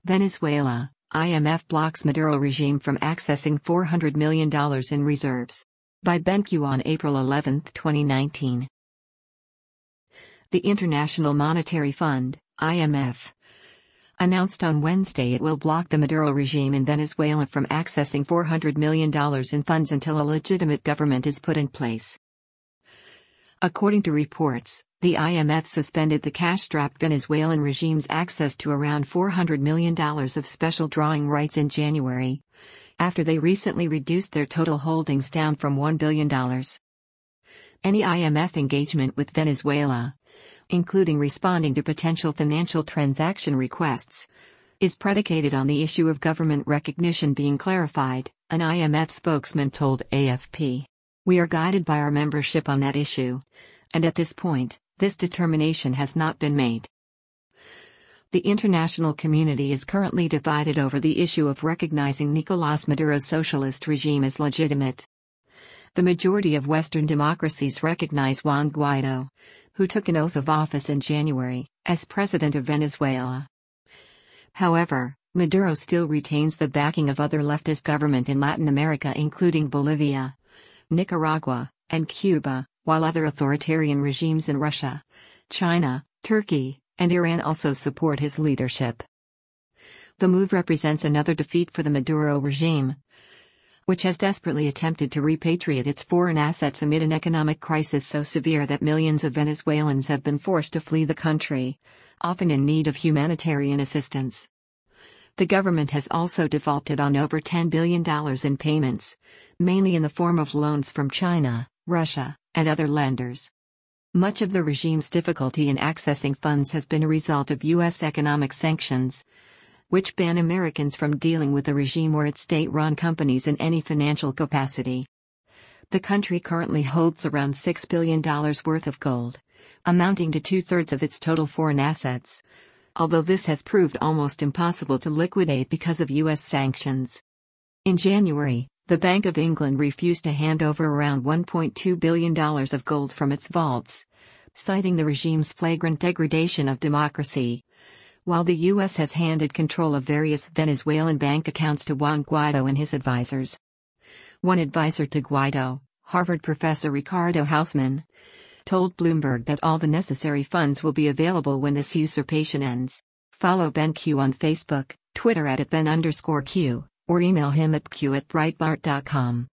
Venezuela, IMF blocks Maduro regime from accessing $400 million in reserves. By BenQ on April 11, 2019. The International Monetary Fund, IMF, announced on Wednesday it will block the Maduro regime in Venezuela from accessing $400 million in funds until a legitimate government is put in place. According to reports, the IMF suspended the cash-strapped Venezuelan regime's access to around $400 million of special drawing rights in January, after they recently reduced their total holdings down from $1 billion. Any IMF engagement with Venezuela, including responding to potential financial transaction requests, is predicated on the issue of government recognition being clarified, an IMF spokesman told AFP. "We are guided by our membership on that issue, and at this point, this determination has not been made." The international community is currently divided over the issue of recognizing Nicolás Maduro's socialist regime as legitimate. The majority of Western democracies recognize Juan Guaidó, who took an oath of office in January, as president of Venezuela. However, Maduro still retains the backing of other leftist governments in Latin America, including Bolivia, Nicaragua, and Cuba, while other authoritarian regimes in Russia, China, Turkey, and Iran also support his leadership. The move represents another defeat for the Maduro regime, which has desperately attempted to repatriate its foreign assets amid an economic crisis so severe that millions of Venezuelans have been forced to flee the country, often in need of humanitarian assistance. The government has also defaulted on over $10 billion in payments, mainly in the form of loans from China, Russia, and other lenders. Much of the regime's difficulty in accessing funds has been a result of U.S. economic sanctions, which ban Americans from dealing with the regime or its state-run companies in any financial capacity. The country currently holds around $6 billion worth of gold, amounting to two-thirds of its total foreign assets, although this has proved almost impossible to liquidate because of U.S. sanctions. In January, the Bank of England refused to hand over around $1.2 billion of gold from its vaults, citing the regime's flagrant degradation of democracy, while the U.S. has handed control of various Venezuelan bank accounts to Juan Guaidó and his advisors. One advisor to Guaidó, Harvard professor Ricardo Hausmann, told Bloomberg that all the necessary funds will be available when this usurpation ends. Follow BenQ on Facebook, Twitter @Ben_Q, or email him at q@breitbart.com.